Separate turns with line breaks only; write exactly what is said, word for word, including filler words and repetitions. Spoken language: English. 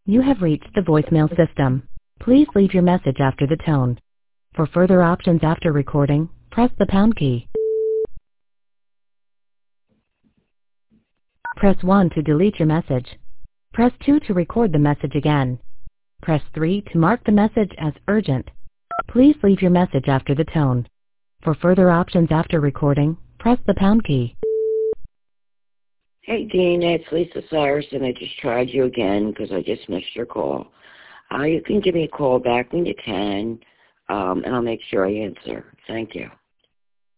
You have reached the voicemail system. Please leave your message after the tone. For further options after recording, press the pound key. Press one to delete your message. Press two to record the message again. Press three to mark the message as urgent. Please leave your message after the tone. For further options after recording, press the pound key.
Hey, Dean, it's Lisa Cyrus, and I just tried you again because I just missed your call. Uh, you can give me a call back when you can, um, and I'll make sure I answer. Thank you.